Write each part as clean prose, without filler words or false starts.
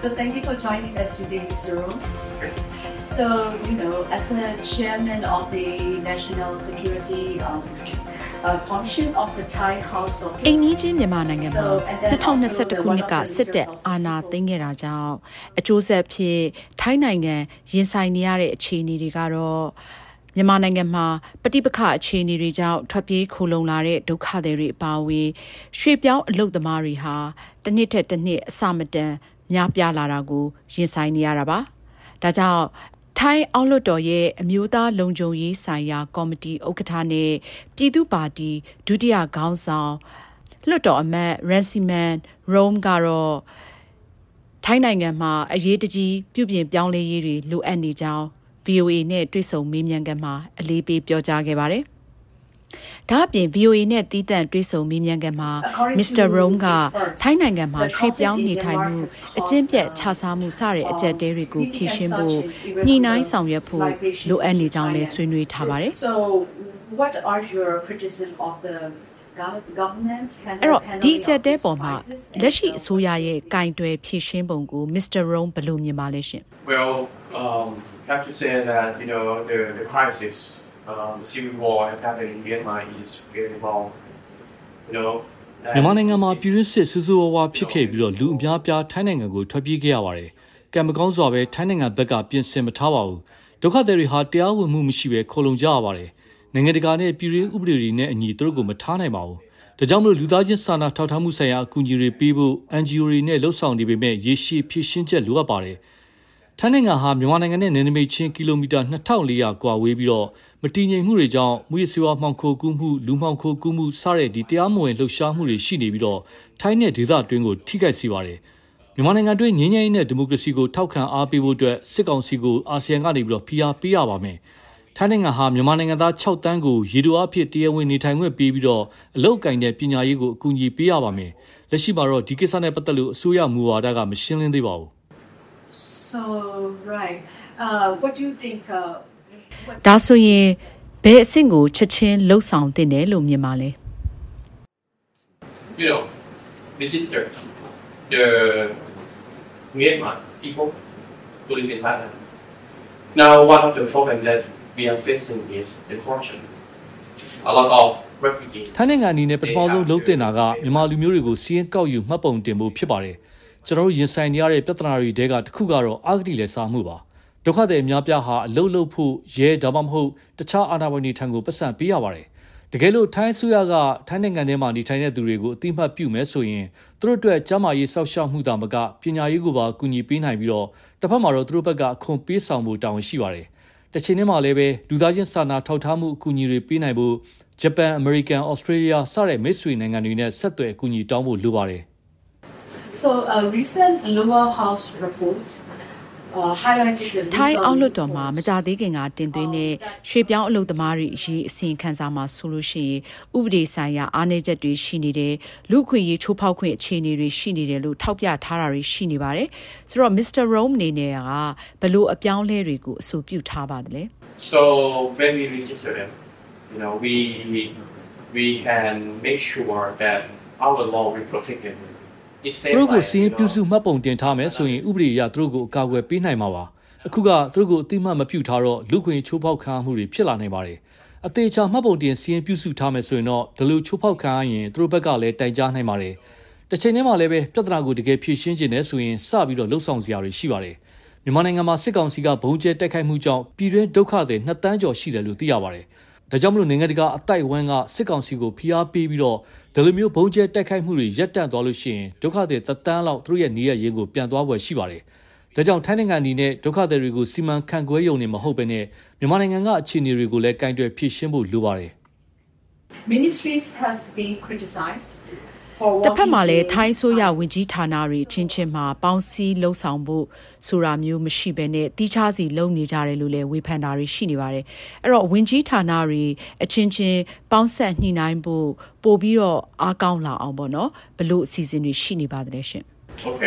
So thank you for joining us today, Mr. Rom. So, as the chairman of the National Security Commission of the Thai House of အိမ်နီးချင်းမြန်မာနိုင်ငံမှာ2021ခုနှစ်ကစစ်တပ်အာဏာသိမ်းခဲ့တာကြောင့်အကျိုးဆက်ဖြစ်ထိုင်းနိုင်ငံရင်ဆိုင်နေရတဲ့အခြေအနေတွေကတော့မြန်မာနိုင်ငံမှာပဋိပက္ခအခြေအနေတွေကြောင့်ထွက်ပြေးခိုလုံလာတဲ့ဒုက္ခသည်တွေအပါအဝင်ရွှေ့ပြောင်းအလုပ်သမားတွေဟာတစ်နှစ်ထက်တစ်နှစ်အဆမတန်များပြားလာတာကိုရင်ဆိုင်နေရတာပါ။ဒါကြောင့်ထိုင်းအောက်လွှတ်တော်ရဲ့အမျိုးသားလုံခြုံရေးဆိုင်ရာကော်မတီဥက္ကဋ္ဌနဲ့ပြည်သူ့ပါတီဒုတိယခေါင်းဆောင်လွှတ်တော်အမတ် Rangsiman Rome ကတော့ထိုင်းနိုင်ငံမှာအရေးတကြီးပြုပြင်ပြောင်းလဲရေးတွေလိုအပ်နေကြောင်း VOA နဲ့တွေ့ဆုံမေးမြန်းခန်းမှာအလေးပေးပြောကြားခဲ့ပါတယ်။ဒါ့အပြင် VOA နဲ့တီးသန့်တွေ့ဆုံမေးမြန်းခန်းမှာ Mr. Rome ကထိုင်းနိုင်ငံမှာရွှေ့ပြောင်းနေထိုင်မှုအကျင့်ပြတ်ခြစားမှုစတဲ့အကြက်တဲတွေကိုဖြေရှင်းဖို့ညှိနှိုင်းဆောင်ရွက်ဖို့လိုအပ်နေကြောင်းလည်းဆွေးနွေးထားပါတယ်။ So what are your criticism of the government အဲ့တော့ဒီအကြက်တဲပေါ်မှာလက်ရှိအစိုးရရဲ့ကင်တွယ်ဖြေရှင်းပုံကို Mr. Rome ဘယ်လိုမြင်ပါလဲရှင် Well, have to say that the crisis, the civil war happening in Myanmar is very long. မြန်မာနိုင်ငံမှာပြည်တွင်းစစ်ဆူဆူဝါးဖြစ်ခဲ့ပြီးတော့လူအများပြားထိုင်းနိုင်ငံကိုထွက်ပြေးခဲ့ရပါတယ်။ကံမကောင်းစွာပဲထိုင်းနိုင်ငံဘက်ကပြင်ဆင်မထားပါဘူး။ဒုက္ခသည်တွေဟာတရားဝင်မှုမရှိဘဲခိုလုံကြရပါတယ်။နိုင်ငံတကာနဲ့ပြည်တွင်းဥပဒေတွေနဲ့အညီသူတို့ကိုမထားနိုင်ပါဘူး။ဒါကြောင့်မလို့လူသားချင်းစာနာထောက်ထားမှုဆိုင်ရာအကူအညီတွေပေးဖို့ NGO တွေနဲ့လှုပ်ဆောင်နေပေမဲ့ရေရှည်ဖြည့်ရှင်းချက်လိုအပ်ပါတယ်။ထိုင်းနိုင်ငံဟာမြန်မာနိုင်ငံနဲ့နယ်နိမိတ်ချင်းကီလိုမီတာ2400ကွာဝေးပြီးတော့မတည်ငြိမ်မှုတွေကြောင့်မူရစီဝါမှောင်ခိုကူးမှုလူမှောင်ခိုကူးမှုစတဲ့ဒီတရားမဝင်လှုပ်ရှားမှုတွေရှိနေပြီးတော့ထိုင်းနဲ့ဒေသတွင်းကိုထိခိုက်စေပါတယ်။မြန်မာနိုင်ငံတွင်းငြိမ်းချမ်းရေးနဲ့ဒီမိုကရေစီကိုထောက်ခံအားပေးဖို့အတွက်စစ်ကောင်စီကိုအာဆီယံကနေပြီးတော့ဖိအားပေးရပါမယ်။ထိုင်းနိုင်ငံဟာမြန်မာနိုင်ငံသား6တန်းကိုရေတိုအဖြစ်တရားဝင်နေထိုင်ခွင့်ပေးပြီးတော့အလုပ်အကင်နဲ့ပညာရေးကိုအကူအညီပေးရပါမယ်။လက်ရှိမှာတော့ဒီကိစ္စနဲ့ပတ်သက်လို့အစိုးရမူဝါဒကမရှင်းလင်းသေးပါဘူး။ So right. What do you think ဒါဆိုရင်ဘယ်အဆင့်ကိုချက်ချင်းလှုပ်ဆောင်တင်တယ်လို့မြင်ပါလဲ register the Myanmar people to live in Thailand. Now, one of the problems that we are facing is the corruption. A lot of refugees. ထိုင်းနိုင်ငံအနေနဲ့ပထမဆုံးလှုပ်တင်တာကမြန်မာလူမျိုးတွေကိုစီးရင်ကောက်ယူမှတ်ပုံတင်ဖို့ဖြစ်ပါတယ်။ကျွန်တော်တို့ရင်ဆိုင်နေရတဲ့ပြဿနာတွေတဲကတစ်ခုကတော့အာဂတိလက်စားမှုပါဒုက္ခသည်အများပြားဟာအလုတ်လုတ်ဖို့ရဲဒါမှမဟုတ်တခြားအာဏာပိုင်တွေထံကိုပတ်စံပေးရပါတယ်တကယ်လို့ထိုင်းအစိုးရကထိုင်းနိုင်ငံထဲမှာနေထိုင်တဲ့သူတွေကိုအတိမတ်ပြုမယ်ဆိုရင်သူတို့အတွက်ကျန်းမာရေးစောင့်ရှောက်မှုတာမကပညာရေးကိုပါကူညီပေးနိုင်ပြီးတော့တစ်ဖက်မှာတော့သူတို့ဘက်ကအခွန်ပေးဆောင်ဖို့တာဝန်ရှိပါတယ်တစ်ချိန်တည်းမှာလည်းပဲလူသားချင်းစာနာထောက်ထားမှုအကူအညီတွေပေးနိုင်ဖို့ဂျပန်အမေရိကန်ဩစတြေးလျစတဲ့မိတ်ဆွေနိုင်ငံတွေနဲ့ဆက်သွယ်အကူအညီတောင်းဖို့လိုပါတယ် So a recent Lower House report highlighted the ထိုင်းအောက်လွှတ်တော်မှာမကြသေးခင်ကတင်သွင်းတဲ့ရွှေပြောင်းအလုပ်သမားတွေအရေးအစီရင်ခံစာမှာဆိုလို့ရှိရင်ဥပဒေဆိုင်ရာအားနည်းချက်တွေရှိနေတယ်လူခွင့်ရေးချိုးဖောက်ခွင့်အခြေအနေတွေရှိနေတယ်လို့ထောက်ပြထားတာတွေရှိနေပါတယ်ဆိုတော့ Mr. Rome အနေနဲ့ကဘယ်လိုအပြောင်းလဲတွေကိုအဆိုပြုထားပါသလဲ So when we register them we can make sure that our law will protect them သူတို့ကိုစီးရင်ပြုစုမှတ်ပုံတင်ထားမယ်ဆိုရင်ဥပဒေအရသူတို့ကိုအကာအကွယ်ပေးနိုင်မှာပါအခုကသူတို့ကိုအတိမတ်မပြုထားတော့လူခွင့်ချိုးဖောက်ခံမှုတွေဖြစ်လာနိုင်ပါတယ်အသေးချာမှတ်ပုံတင်စီးရင်ပြုစုထားမယ်ဆိုရင်တော့ဒီလိုချိုးဖောက်ခံရရင်သူတို့ဘက်ကလည်းတိုင်ကြားနိုင်ပါတယ်တစ်ချိန်တည်းမှာလည်းပဲပြဿနာကိုတကယ်ဖြေရှင်းခြင်းနဲ့ဆိုရင်စပြီးတော့လှုပ်ဆောင်စရာတွေရှိပါတယ်မြန်မာနိုင်ငံမှာစစ်ကောင်စီကဘုံကျဲတက်ခိုက်မှုကြောင့်ပြည်တွင်းဒုက္ခတွေ2တန်းကျော်ရှိတယ်လို့သိရပါတယ်ဒါကြောင့်မလို့နိုင်ငံတကာအတိုက်အဝန်းကစစ်ကောင်စီကိုဖိအားပေးပြီးတော့ဒီလိုမျိုးဘုံကျဲတိုက်ခိုက်မှုတွေရပ်တန့်သွားလို့ရှိရင်ဒုက္ခသည်တသန်းလောက်သူတို့ရဲ့နေရရင်းကိုပြန်သွားပွဲရှိပါတယ်။ဒါကြောင့်ထိုင်းနိုင်ငံအနေနဲ့ဒုက္ခသည်တွေကိုစီမံခန့်ခွဲရုံနဲ့မဟုတ်ဘဲနဲ့မြန်မာနိုင်ငံကအခြေအနေတွေကိုလည်းကင်တွယ်ဖြေရှင်းဖို့လိုပါတယ်။ Ministries have been criticized တစ်ဖက်မှာလည်းထိုင်းဆိုရဝင်ကြီးဌာနတွေချင်းချင်းမှာပေါင်းစည်းလှုပ်ဆောင်ဖို့ဆိုတာမျိုးမရှိဘဲနဲ့တီးခြားစီလုပ်နေကြတယ်လို့လည်းဝေဖန်တာတွေရှိနေပါတယ်အဲ့တော့ဝင်ကြီးဌာနတွေအချင်းချင်းပေါင်းဆက်ညှိနှိုင်းဖို့ပို့ပြီးတော့အားကောင်းလာအောင်ပေါ့နော်ဘလို့အစီအစဉ်တွေရှိနေပါသလဲရှင် Okay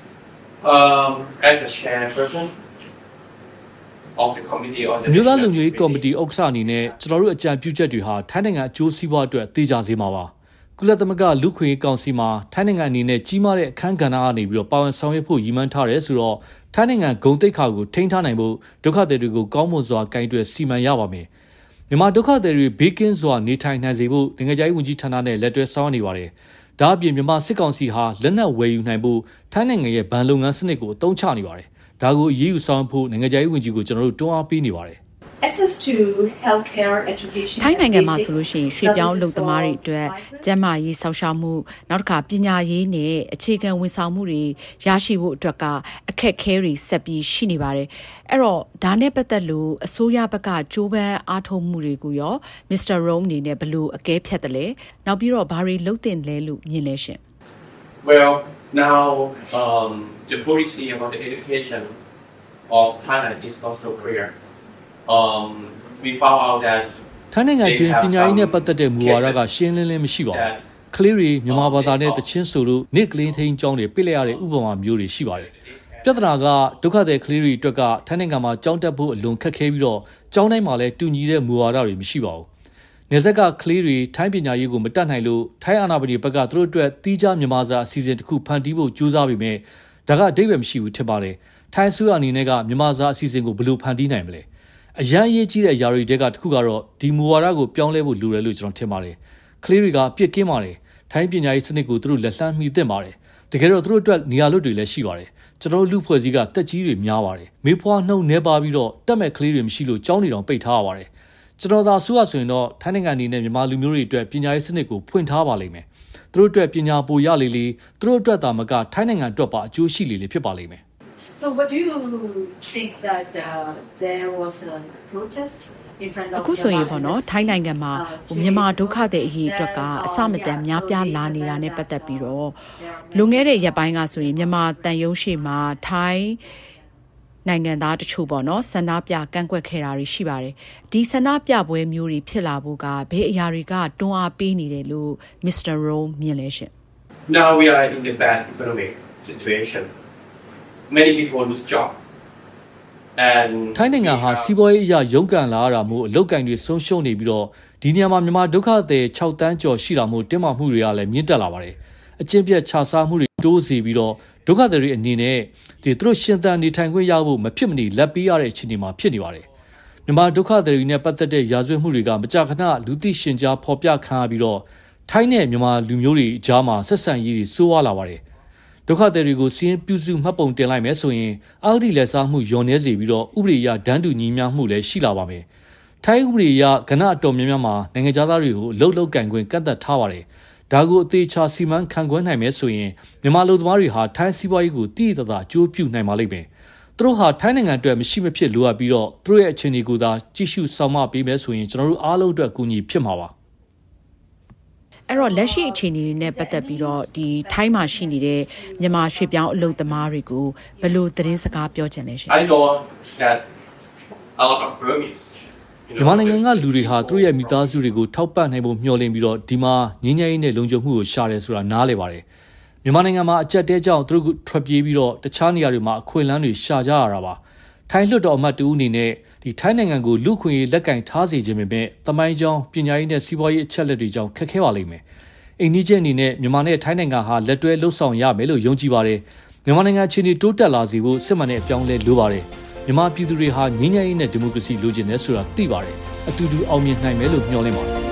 as a chairperson of the committee on the မြို့သားလူမျိုးရေးကော်မတီဥက္ကဋ္ဌအနေနဲ့ကျွန်တော်တို့အကြံပြုချက်တွေဟာထိုင်းနိုင်ငံအကျိုးစီးပွားအတွက်သိကြစေမှာပါကုလသမဂ္ဂလူခွင့်ကောင်စီမှာထိုင်းနိုင်ငံအနေနဲ့ကြီးမားတဲ့အခမ်းကဏ္ဍကနေပြီးတော့ပါဝင်ဆောင်ရွက်ဖို့ရည်မှန်းထားတယ်ဆိုတော့ထိုင်းနိုင်ငံဂုဏ်သိက္ခာကိုထိန်းထားနိုင်ဖို့ဒုက္ခသည်တွေကိုကောင်းမွန်စွာကင်တွယ်စီမံရပါမယ်မြန်မာဒုက္ခသည်တွေဘေးကင်းစွာနေထိုင်နိုင်စေဖို့နိုင်ငံခြားရေးဝန်ကြီးဌာနနဲ့လက်တွဲဆောင်ရွက်နေပါတယ်ဒါအပြင်မြန်မာစစ်ကောင်စီဟာလက်နက်ဝယ်ယူနိုင်ဖို့ထိုင်းနိုင်ငံရဲ့ဗန်လုပ်ငန်းစနစ်ကိုအသုံးချနေပါတယ်ဒါကိုအရေးယူဆောင်ဖို့နိုင်ငံခြားရေးဝန်ကြီးကိုကျွန်တော်တို့တွန်းအားပေးနေပါတယ် Access to healthcare education ထိုင်းနိုင်ငံမှာဆိုလို့ရှိရင်ရွှေ့ပြောင်းလုပ်သမားတွေအတွက်ကျန်းမာရေးစောင့်ရှောက်မှုနောက်တစ်ခါပညာရေးနဲ့အခြေခံဝန်ဆောင်မှုတွေရရှိဖို့အတွက်ကအခက်အခဲတွေဆက်ပြီးရှိနေပါတယ်အဲ့တော့ဒါနဲ့ပတ်သက်လို့အစိုးရဘက်ကကြိုးပမ်းအားထုတ်မှုတွေကိုရော Mr. Rome အနေနဲ့ဘယ်လိုအကဲဖြတ်တယ်လဲနောက်ပြီးတော့ဘာတွေလုပ်တင်လဲလို့မြင်လဲရှင် Well now the policy about the education of Thailand is not so clear we found out that ထိုင်းနိုင်ငံတွင်ပညာရေးနဲ့ပတ်သက်တဲ့မူဝါဒကရှင်းလင်းလင်းမရှိပါဘူး။ကလေးတွေမြန်မာဘာသာနဲ့တချင်းဆိုလို့နေ့ကလေးထိန်းကျောင်းတွေပြစ်လိုက်ရတဲ့ဥပမာမျိုးတွေရှိပါတယ်။ပြဿနာကဒုက္ခသည်ကလေးတွေအတွက်ကထိုင်းနိုင်ငံမှာကျောင်းတက်ဖို့အလွန်ခက်ခဲပြီးတော့ကျောင်းတိုင်းမှာလည်းတူညီတဲ့မူဝါဒတွေမရှိပါဘူး။နယ်စပ်ကကလေးတွေထိုင်းပညာရေးကိုမတတ်နိုင်လို့ထိုင်းအာဏာပိုင်တွေဘက်ကသူတို့အတွက်တီးခြားမြန်မာစာအစီအစဉ်တစ်ခုဖန်တီးဖို့ကြိုးစားပေမဲ့ဒါကအဓိပ္ပာယ်မရှိဘူးထင်ပါတယ်။ထိုင်းအစိုးရအနေနဲ့ကမြန်မာစာအစီအစဉ်ကိုဘယ်လိုဖန်တီးနိုင်မလဲ။အရန်ရေးကြီးတဲ့အရာတွေတဲကတစ်ခုကတော့ဒီမူဝါဒကိုပြောင်းလဲဖို့လိုတယ်လို့ကျွန်တော်ထင်ပါတယ်။ကလေးတွေကပြစ်ကင်းပါတယ်။ထိုင်းပညာရေးစနစ်ကိုသူတို့လက်လှမ်းမီသင့်ပါတယ်။တကယ်တော့သူတို့အတွက်နေရာလွတ်တွေလည်းရှိပါတယ်။ကျွန်တော်တို့လူဖွဲ့စည်းကတက်ကြီးတွေများပါတယ်။မေးဖွားနှုံနေပါပြီးတော့တက်မဲ့ကလေးတွေမရှိလို့ကျောင်းနေတောင်ပိတ်ထားရပါတယ်။ကျွန်တော်သာဆိုရဆိုရင်တော့ထိုင်းနိုင်ငံအနေနဲ့မြန်မာလူမျိုးတွေအတွက်ပညာရေးစနစ်ကိုဖွင့်ထားပါလိမ့်မယ်။သူတို့အတွက်ပညာပိုရလေလေသူတို့အတွက်သာမကထိုင်းနိုင်ငံအတွက်ပါအကျိုးရှိလေလေဖြစ်ပါလိမ့်မယ် So what do you think that there was a protest in front of အခုဆိုရင်ပေါ့နော်ထိုင်းနိုင်ငံမှာမြန်မာဒုက္ခသည်အရေးအတွက်ကအစမတန်များပြားလာနေတာနဲ့ပတ်သက်ပြီးတော့လွန်ခဲ့တဲ့ရက်ပိုင်းကဆိုရင်မြန်မာတန်ယုံရှိမှာထိုင်းနိုင်ငံသားတချို့ပေါ့နော်ဆန္ဒပြကန့်ကွက်ခဲ့တာတွေရှိပါတယ်ဒီဆန္ဒပြပွဲမျိုးတွေဖြစ်လာဖို့ကဘယ်အရာတွေကတွန်းအားပေးနေတယ်လို့ Mr. Rome မြင်လဲရှင် Now we are in the bad economic situation many people lose job and ထိုင်းနိုင်ငံဟာစီးပွားရေးအရာရုန်းကန်လာရတာမို့အလုပ်ကိုင်တွေဆုံးရှုံးနေပြီးတော့ဒီနေရာမှာမြန်မာဒုက္ခသည်6တန်းကျော်ရှိတာမို့တင်းမာမှုတွေကလည်းမြင့်တက်လာပါတယ်အကျင့်ပြတ်ခြားစားမှုတွေတိုးစီပြီးတော့ဒုက္ခသည်တွေအနေနဲ့သူတို့ရှင်သန်နေထိုင်ခွင့်ရဖို့မဖြစ်မနေလက်ပေးရတဲ့အခြေအနေမှာဖြစ်နေပါတယ်မြန်မာဒုက္ခသည်တွေနဲ့ပတ်သက်တဲ့ရာဇဝတ်မှုတွေကမကြာခဏလူသိရှင်ကြားဖော်ပြခံရပြီးတော့ထိုင်းနဲ့မြန်မာလူမျိုးတွေအကြားမှာဆက်ဆံရေးတွေဆိုးဝါးလာပါတယ်ဒုက္ခသည်တွေကိုစီးရင်ပြုစုမှတ်ပုံတင်လိုက်မယ်ဆိုရင်အောက်ဒီလက်စားမှုယွန်နေစေပြီးတော့ဥပဒေအရဒန်းတူညီမျှမှုလည်းရှိလာပါမယ်။ထိုင်းဥပဒေအရကဏ္ဍအတော်များများမှာနိုင်ငံခြားသားတွေကိုအလုပ်လုပ်ကင်ခွင့်ကန့်သတ်ထားပါတယ်။ဒါကိုအသေးချာစီမံခန့်ခွဲနိုင်မယ်ဆိုရင်မြန်မာလူသမားတွေဟာထိုင်းစီးပွားရေးကိုတည်တည်သာအကျိုးပြုနိုင်ပါလိမ့်မယ်။သူတို့ဟာထိုင်းနိုင်ငံအတွက်မရှိမဖြစ်လိုအပ်ပြီးတော့သူတို့ရဲ့အခြေအနေကိုသာကြည့်ရှုဆောင်မပေးမယ်ဆိုရင်ကျွန်တော်တို့အားလုံးအတွက်အကူအညီဖြစ်မှာပါ။အဲ့တော့လက်ရှိအခြေအနေတွေနဲ့ပတ်သက်ပြီးတော့ဒီထိုင်းမှာရှိနေတဲ့မြန်မာရွှေပြောင်းအလုပ်သမားတွေကိုဘယ်လိုသတင်းစကားပြောချင်လဲရှင် I know that a lot of Burmese မြန်မာနိုင်ငံကလူတွေဟာသူတို့ရဲ့မိသားစုတွေကိုထောက်ပံ့နိုင်ဖို့မျှော်လင့်ပြီးတော့ဒီမှာငြိမ်းချမ်းရေးနဲ့လုံခြုံမှုကိုရှာတယ်ဆိုတာနားလည်ပါတယ်မြန်မာနိုင်ငံမှာအကြက်တဲကြောင့်သူတို့ထွက်ပြေးပြီးတော့တခြားနေရာတွေမှာအခွင့်အလမ်းတွေရှာကြရတာပါထိုင်းလွှတ်တော်အမတ်တူအနေနဲ့ဒီထိုင်းနိုင်ငံကိုလူခွင့်ရေးလက်ကင်ထားစေခြင်းပဲသမိုင်းကြောင်းပညာရေးနဲ့စီးပွားရေးအချက်လက်တွေကြောင့်ခက်ခဲပါလိမ့်မယ်အိန္ဒိယအနေနဲ့မြန်မာနဲ့ထိုင်းနိုင်ငံဟာလက်တွဲလှုပ်ဆောင်ရမယ်လို့ယုံကြည်ပါတယ်မြန်မာနိုင်ငံအခြေအနေတိုးတက်လာစေဖို့စစ်မှန်တဲ့အပြောင်းလဲလိုပါတယ်မြန်မာပြည်သူတွေဟာငြိမ်းချမ်းရေးနဲ့ဒီမိုကရေစီလိုချင်တယ်ဆိုတာသိပါတယ်အတူတူအောင်မြင်နိုင်မယ်လို့မျှော်လင့်ပါတယ်